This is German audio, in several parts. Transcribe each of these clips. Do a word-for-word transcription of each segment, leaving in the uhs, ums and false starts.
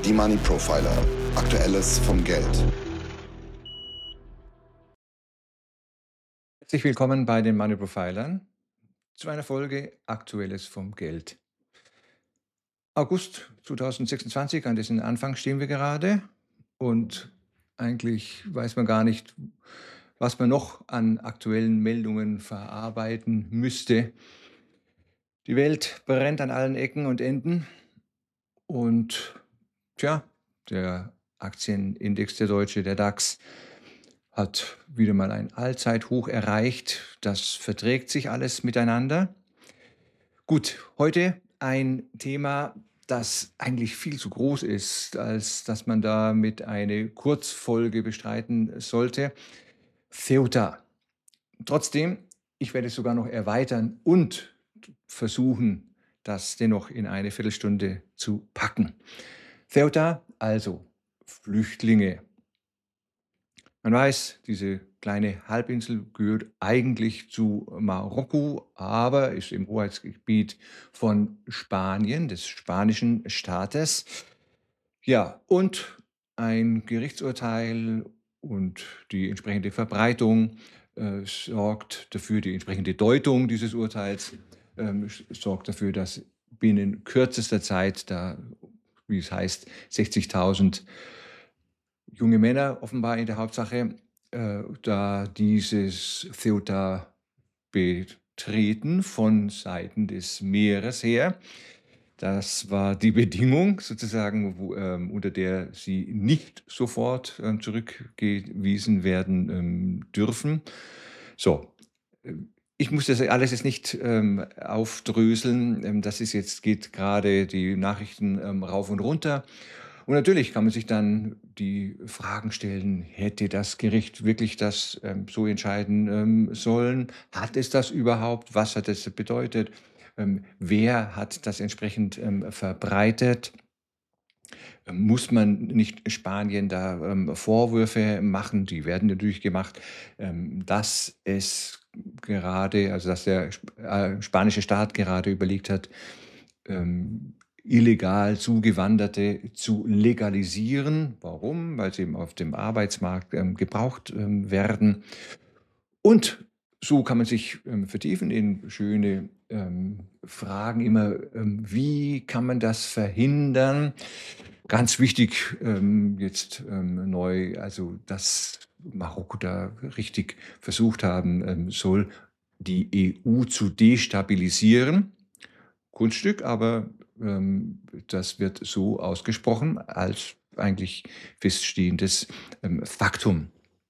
Die Money Profiler. Aktuelles vom Geld. Herzlich willkommen bei den Money Profilern zu einer Folge Aktuelles vom Geld. August zweitausendsechsundzwanzig, an dessen Anfang stehen wir gerade und eigentlich weiß man gar nicht, was man noch an aktuellen Meldungen verarbeiten müsste. Die Welt brennt an allen Ecken und Enden und tja, der Aktienindex, der deutsche, der DAX, hat wieder mal ein Allzeithoch erreicht. Das verträgt sich alles miteinander. Gut, heute ein Thema, das eigentlich viel zu groß ist, als dass man damit eine Kurzfolge bestreiten sollte. Ceuta. Trotzdem, ich werde es sogar noch erweitern und versuchen, das dennoch in eine Viertelstunde zu packen. Ceuta, also Flüchtlinge. Man weiß, diese kleine Halbinsel gehört eigentlich zu Marokko, aber ist im Hoheitsgebiet von Spanien, des spanischen Staates. Ja, und ein Gerichtsurteil und die entsprechende Verbreitung äh, sorgt dafür, die entsprechende Deutung dieses Urteils ähm, sorgt dafür, dass binnen kürzester Zeit, da, wie es heißt, sechzigtausend junge Männer offenbar in der Hauptsache, äh, da dieses Ceuta betreten von Seiten des Meeres her. Das war die Bedingung sozusagen, wo, ähm, unter der sie nicht sofort ähm, zurückgewiesen werden ähm, dürfen. So, äh, ich muss das alles jetzt nicht ähm, aufdröseln. Ähm, das ist jetzt, geht gerade die Nachrichten ähm, rauf und runter. Und natürlich kann man sich dann die Fragen stellen, hätte das Gericht wirklich das ähm, so entscheiden ähm, sollen? Hat es das überhaupt? Was hat es bedeutet? Ähm, wer hat das entsprechend ähm, verbreitet? Ähm, Muss man nicht Spanien da ähm, Vorwürfe machen? Die werden natürlich gemacht, ähm, dass es gerade, also dass der sp- äh, spanische Staat gerade überlegt hat, ähm, illegal Zugewanderte zu legalisieren. Warum? Weil sie eben auf dem Arbeitsmarkt ähm, gebraucht ähm, werden. Und so kann man sich ähm, vertiefen in schöne ähm, Fragen immer, ähm, wie kann man das verhindern? Ganz wichtig ähm, jetzt ähm, neu, also dass Marokko da richtig versucht haben ähm, soll, die E U zu destabilisieren. Kunststück, aber ähm, das wird so ausgesprochen als eigentlich feststehendes ähm, Faktum.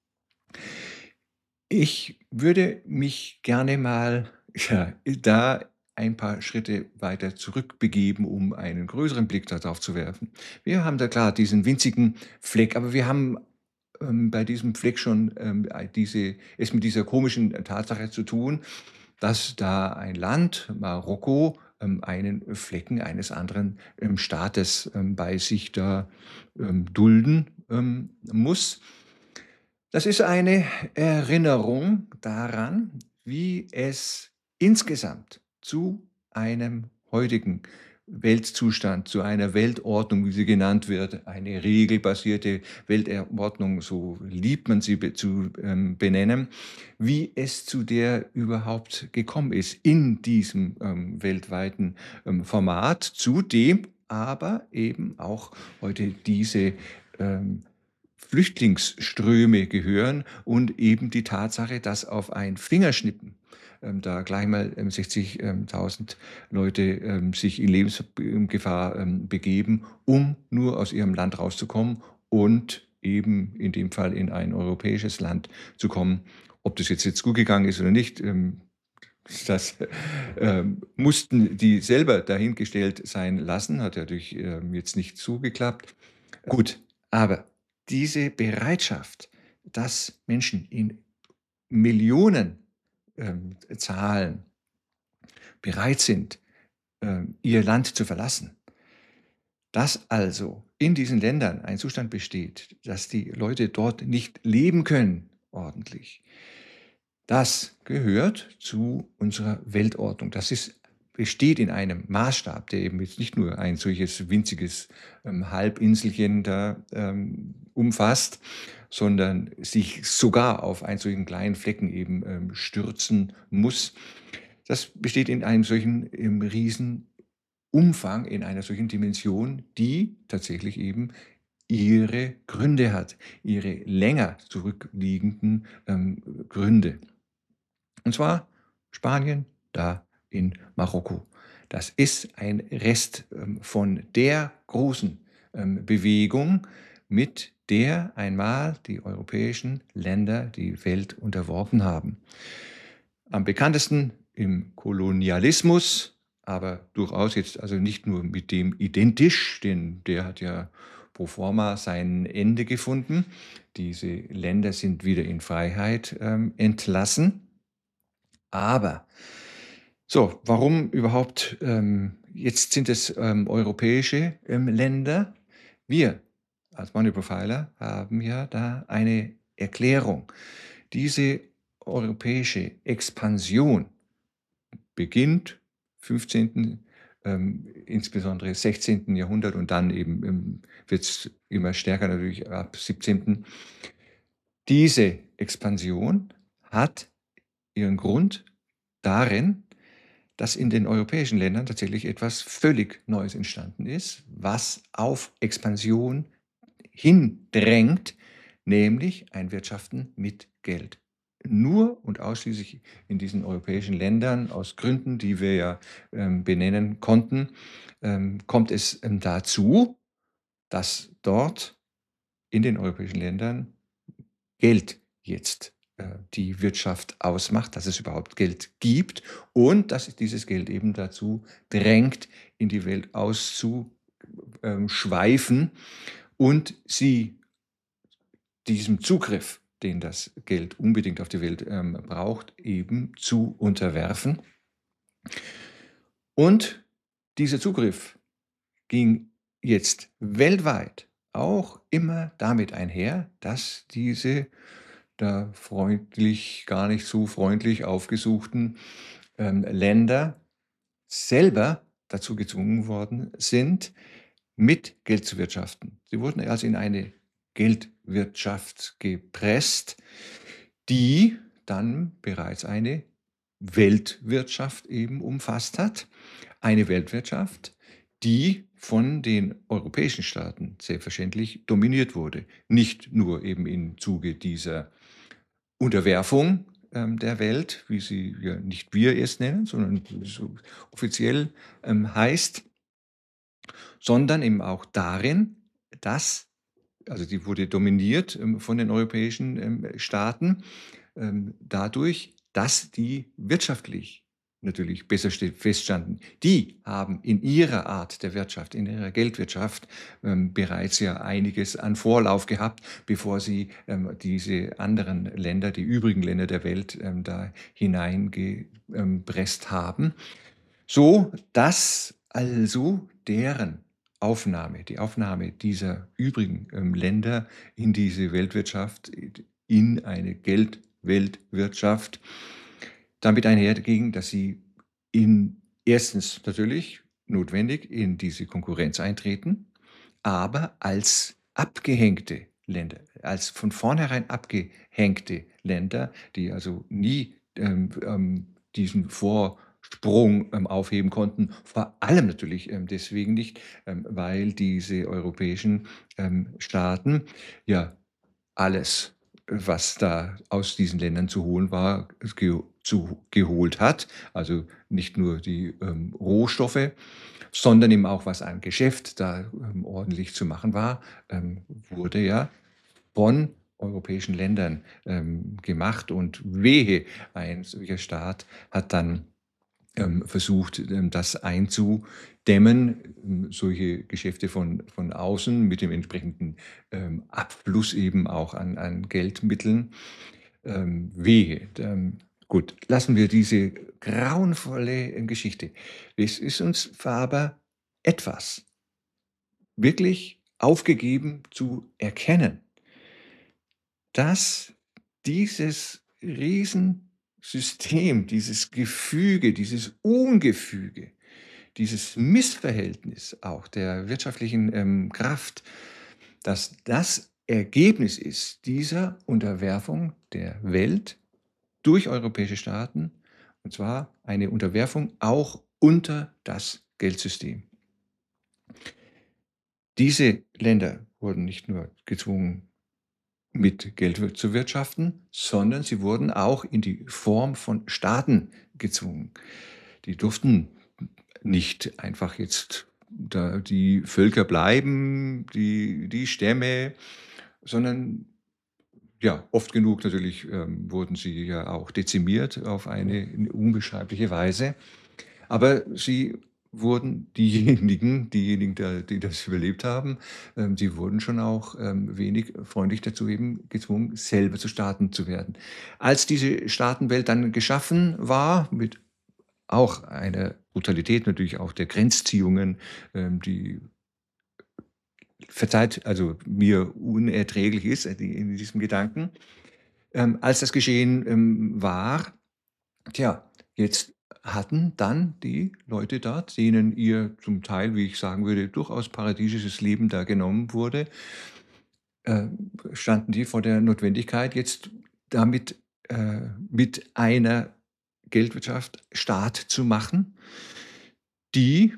Ich würde mich gerne mal ja, da ein paar Schritte weiter zurückbegeben, um einen größeren Blick darauf zu werfen. Wir haben da klar diesen winzigen Fleck, aber wir haben ähm, bei diesem Fleck schon ähm, diese, es mit dieser komischen Tatsache zu tun, dass da ein Land, Marokko, ähm, einen Flecken eines anderen ähm, Staates ähm, bei sich da ähm, dulden ähm, muss. Das ist eine Erinnerung daran, wie es insgesamt zu einem heutigen Weltzustand, zu einer Weltordnung, wie sie genannt wird, eine regelbasierte Weltordnung, so liebt man sie be zu ähm, benennen, wie es zu der überhaupt gekommen ist in diesem ähm, weltweiten ähm, Format, zu dem aber eben auch heute diese ähm, Flüchtlingsströme gehören und eben die Tatsache, dass auf ein Fingerschnippen ähm, da gleich mal ähm, sechzigtausend Leute ähm, sich in Lebensgefahr ähm, begeben, um nur aus ihrem Land rauszukommen und eben in dem Fall in ein europäisches Land zu kommen. Ob das jetzt, jetzt gut gegangen ist oder nicht, ähm, das ähm, mussten die selber dahingestellt sein lassen, hat ja natürlich ähm, jetzt nicht so geklappt. Gut, aber diese Bereitschaft, dass Menschen in Millionen ähm, Zahlen bereit sind, ähm, ihr Land zu verlassen, dass also in diesen Ländern ein Zustand besteht, dass die Leute dort nicht leben können ordentlich, das gehört zu unserer Weltordnung. Das ist besteht in einem Maßstab, der eben jetzt nicht nur ein solches winziges ähm, Halbinselchen da ähm, umfasst, sondern sich sogar auf einen solchen kleinen Flecken eben ähm, stürzen muss. Das besteht in einem solchen ähm, Riesenumfang, in einer solchen Dimension, die tatsächlich eben ihre Gründe hat, ihre länger zurückliegenden ähm, Gründe. Und zwar Spanien, da in Marokko. Das ist ein Rest ähm, von der großen ähm, Bewegung, mit der einmal die europäischen Länder die Welt unterworfen haben. Am bekanntesten im Kolonialismus, aber durchaus jetzt also nicht nur mit dem identisch, denn der hat ja pro forma sein Ende gefunden. Diese Länder sind wieder in Freiheit ähm, entlassen. Aber so, warum überhaupt ähm, jetzt sind es ähm, europäische ähm, Länder? Wir als Money Profiler haben ja da eine Erklärung. Diese europäische Expansion beginnt fünfzehnten. Ähm, insbesondere sechzehnten. Jahrhundert und dann eben ähm, wird es immer stärker natürlich ab siebzehnten. Diese Expansion hat ihren Grund darin, dass in den europäischen Ländern tatsächlich etwas völlig Neues entstanden ist, was auf Expansion hindrängt, nämlich ein Wirtschaften mit Geld. Nur und ausschließlich in diesen europäischen Ländern, aus Gründen, die wir ja ähm, benennen konnten, ähm, kommt es ähm, dazu, dass dort in den europäischen Ländern Geld jetzt äh, die Wirtschaft ausmacht, dass es überhaupt Geld gibt und dass dieses Geld eben dazu drängt, in die Welt auszuschweifen und sie diesem Zugriff, den das Geld unbedingt auf die Welt ähm, braucht, eben zu unterwerfen. Und dieser Zugriff ging jetzt weltweit auch immer damit einher, dass diese da freundlich, gar nicht so freundlich aufgesuchten ähm, Länder selber dazu gezwungen worden sind, mit Geld zu wirtschaften. Sie wurden also in eine Geldwirtschaft gepresst, die dann bereits eine Weltwirtschaft eben umfasst hat. Eine Weltwirtschaft, die von den europäischen Staaten selbstverständlich dominiert wurde. Nicht nur eben im Zuge dieser Unterwerfung ähm, der Welt, wie sie ja nicht wir erst nennen, sondern so offiziell ähm, heißt, sondern eben auch darin, dass, also die wurde dominiert ähm, von den europäischen ähm, Staaten, ähm, dadurch, dass die wirtschaftlich natürlich besser ste- feststanden. Die haben in ihrer Art der Wirtschaft, in ihrer Geldwirtschaft ähm, bereits ja einiges an Vorlauf gehabt, bevor sie ähm, diese anderen Länder, die übrigen Länder der Welt ähm, da hineingepresst haben. So dass also deren Aufnahme, die Aufnahme dieser übrigen ähm, Länder in diese Weltwirtschaft, in eine Geldweltwirtschaft, damit einherging, dass sie in erstens natürlich notwendig in diese Konkurrenz eintreten, aber als abgehängte Länder, als von vornherein abgehängte Länder, die also nie ähm, ähm, diesen Vorsprung ähm, aufheben konnten, vor allem natürlich ähm, deswegen nicht, ähm, weil diese europäischen ähm, Staaten ja alles, was da aus diesen Ländern zu holen war, ge zu geholt hat. Also nicht nur die ähm, Rohstoffe, sondern eben auch, was an Geschäft da ähm, ordentlich zu machen war, ähm, wurde ja von europäischen Ländern ähm, gemacht. Und wehe, ein solcher Staat hat dann ähm, versucht, ähm, das einzudämmen, ähm, solche Geschäfte von, von außen mit dem entsprechenden ähm, Abfluss eben auch an, an Geldmitteln. Ähm, wehe. Ähm, gut, lassen wir diese grauenvolle äh, Geschichte. Es ist uns aber etwas wirklich aufgegeben zu erkennen, dass dieses riesen System, dieses Gefüge, dieses Ungefüge, dieses Missverhältnis auch der wirtschaftlichen, ähm, Kraft, dass das Ergebnis ist dieser Unterwerfung der Welt durch europäische Staaten, und zwar eine Unterwerfung auch unter das Geldsystem. Diese Länder wurden nicht nur gezwungen, mit Geld wir zu wirtschaften, sondern sie wurden auch in die Form von Staaten gezwungen. Die durften nicht einfach jetzt da die Völker bleiben, die die Stämme, sondern ja, oft genug natürlich, ähm, wurden sie ja auch dezimiert auf eine unbeschreibliche Weise. Aber sie wurden diejenigen diejenigen, da die das überlebt haben, ähm, die wurden schon auch, ähm, wenig freundlich dazu eben gezwungen, selber zu Staaten zu werden. Als diese Staatenwelt dann geschaffen war, mit auch einer Brutalität natürlich auch der Grenzziehungen, ähm, die verzeiht, also mir unerträglich ist, äh, die in diesem Gedanken. Ähm, als das geschehen, ähm, war, tja, jetzt hatten dann die Leute dort, denen ihr zum Teil, wie ich sagen würde, durchaus paradiesisches Leben da genommen wurde, äh, standen die vor der Notwendigkeit, jetzt damit äh, mit einer Geldwirtschaft Staat zu machen, die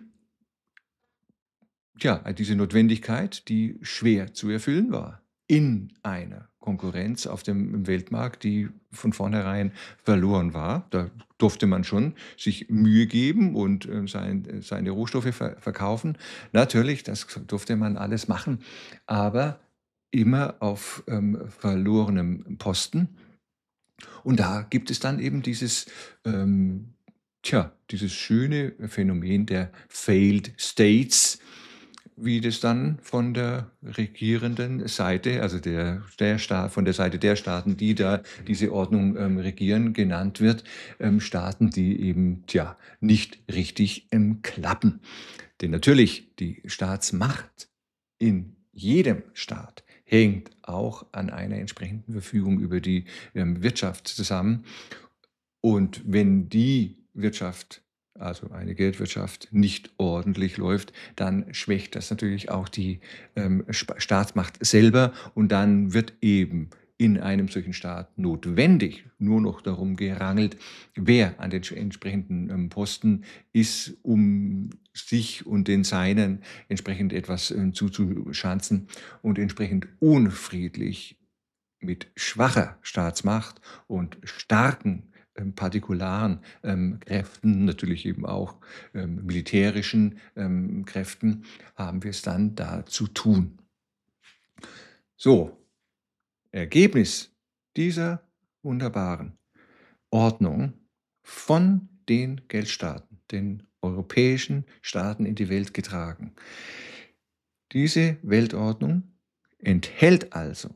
Tja, äh, diese Notwendigkeit, die schwer zu erfüllen war in einer Konkurrenz auf dem im Weltmarkt, die von vornherein verloren war. Da durfte man schon sich Mühe geben und, äh, sein äh, seine Rohstoffe ver verkaufen. Natürlich, das durfte man alles machen, aber immer auf, ähm, verlorenem Posten. Und da gibt es dann eben dieses, ähm, tja, dieses schöne Phänomen der Failed States, wie das dann von der regierenden Seite, also der der Sta von der Seite der Staaten, die da diese Ordnung, ähm, regieren, genannt wird, ähm, Staaten, die eben, tja, nicht richtig, ähm, klappen. Denn natürlich, die Staatsmacht in jedem Staat hängt auch an einer entsprechenden Verfügung über die, ähm, Wirtschaft zusammen. Und wenn die Wirtschaft, also eine Geldwirtschaft, nicht ordentlich läuft, dann schwächt das natürlich auch die, ähm, Spa Staatsmacht selber und dann wird eben in einem solchen Staat notwendig nur noch darum gerangelt, wer an den sch entsprechenden, ähm, Posten ist, um sich und den Seinen entsprechend etwas, ähm, zuzuschanzen und entsprechend unfriedlich mit schwacher Staatsmacht und starken, ähm, partikularen, ähm, Kräften, natürlich eben auch, ähm, militärischen, ähm, Kräften, haben wir es dann da zu tun. So, Ergebnis dieser wunderbaren Ordnung von den Geldstaaten, den europäischen Staaten in die Welt getragen. Diese Weltordnung enthält also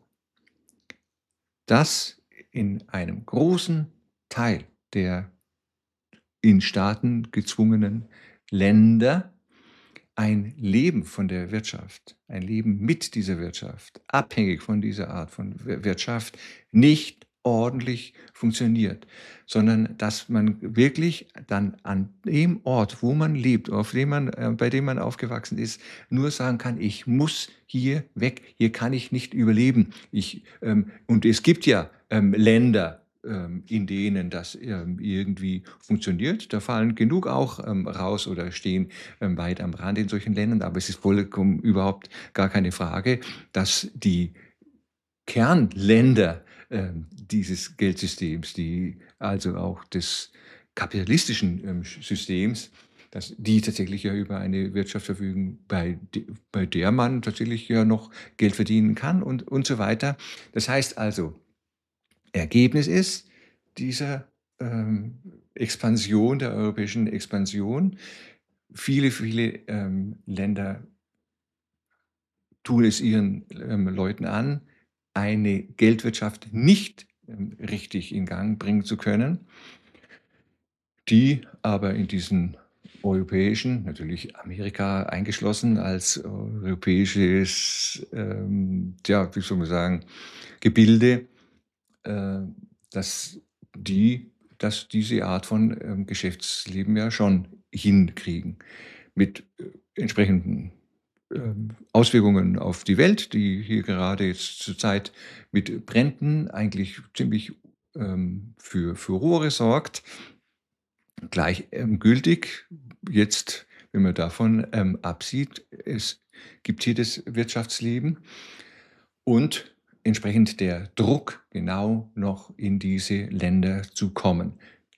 dass in einem großen Teil der in Staaten gezwungenen Länder ein Leben von der Wirtschaft, ein Leben mit dieser Wirtschaft, abhängig von dieser Art von Wir Wirtschaft, nicht ordentlich funktioniert, sondern dass man wirklich dann an dem Ort, wo man lebt, auf dem man äh, bei dem man aufgewachsen ist, nur sagen kann: „Ich muss hier weg, hier kann ich nicht überleben.“ Ich, ähm und es gibt ja, ähm, Länder, ähm, in denen das, ähm, irgendwie funktioniert. Da fallen genug auch, ähm, raus oder stehen ähm, weit am Rand in solchen Ländern, aber es ist vollkommen überhaupt gar keine Frage, dass die Kernländer, ähm, dieses Geldsystems, die also auch des kapitalistischen, ähm, Systems, dass die tatsächlich ja über eine Wirtschaft verfügen, bei de bei der man tatsächlich ja noch Geld verdienen kann und und so weiter. Das heißt also, Ergebnis ist dieser, ähm, Expansion der europäischen Expansion. Viele, viele, ähm, Länder tun es ihren, ähm, Leuten an, eine Geldwirtschaft nicht, ähm, richtig in Gang bringen zu können, die aber in diesen europäischen, natürlich Amerika eingeschlossen als europäisches, ähm, ja, wie soll man sagen, Gebilde, äh, dass die das diese Art von ähm, Geschäftsleben ja schon hinkriegen. Mit äh, entsprechenden ähm, Auswirkungen auf die Welt, die hier gerade jetzt zurzeit mit Bränden eigentlich ziemlich ähm, für Furore sorgt. Gleich ähm, gültig jetzt, wenn man davon ähm, absieht, es gibt hier das Wirtschaftsleben und entsprechend der Druck, genau noch in diese Länder zu kommen,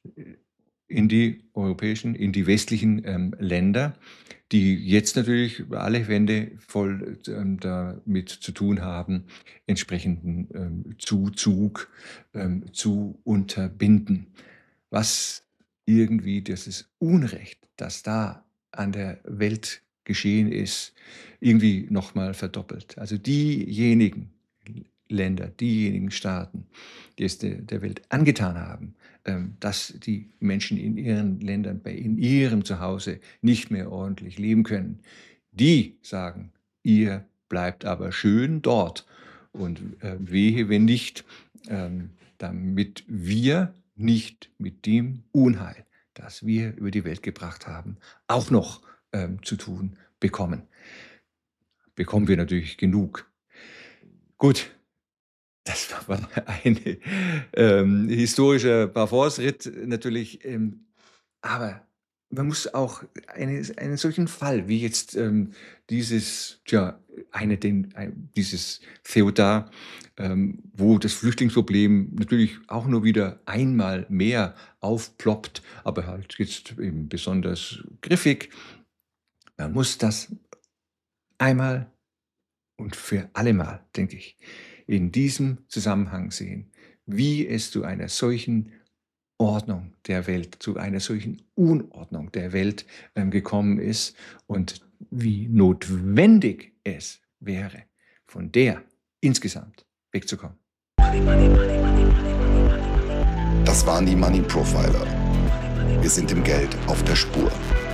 in die europäischen, in die westlichen ähm, Länder, die jetzt natürlich alle Wände voll ähm, damit zu tun haben, entsprechenden ähm, Zuzug ähm, zu unterbinden. Was irgendwie dieses Unrecht, das da an der Welt geschehen ist, irgendwie nochmal verdoppelt. Also diejenigen Länder, diejenigen Staaten, die es der, der Welt angetan haben, ähm, dass die Menschen in ihren Ländern, bei in ihrem Zuhause nicht mehr ordentlich leben können, die sagen, ihr bleibt aber schön dort und äh, wehe, wenn nicht, ähm, damit wir nicht mit dem Unheil, das wir über die Welt gebracht haben, auch noch ähm, zu tun bekommen. Bekommen wir natürlich genug. Gut, das war ein ähm, historischer Parforce-Ritt natürlich, ähm, aber man muss auch eine, einen solchen Fall wie jetzt ähm, dieses, tja, eine, den, ein, dieses Feudar, ähm, wo das Flüchtlingsproblem natürlich auch nur wieder einmal mehr aufploppt, aber halt jetzt eben besonders griffig. Man muss das einmal und für allemal, denke ich, in diesem Zusammenhang sehen, wie es zu einer solchen Ordnung der Welt, zu einer solchen Unordnung der Welt ähm, gekommen ist und wie notwendig es wäre, von der insgesamt wegzukommen. Das waren die Money Profiler. Wir sind dem Geld auf der Spur.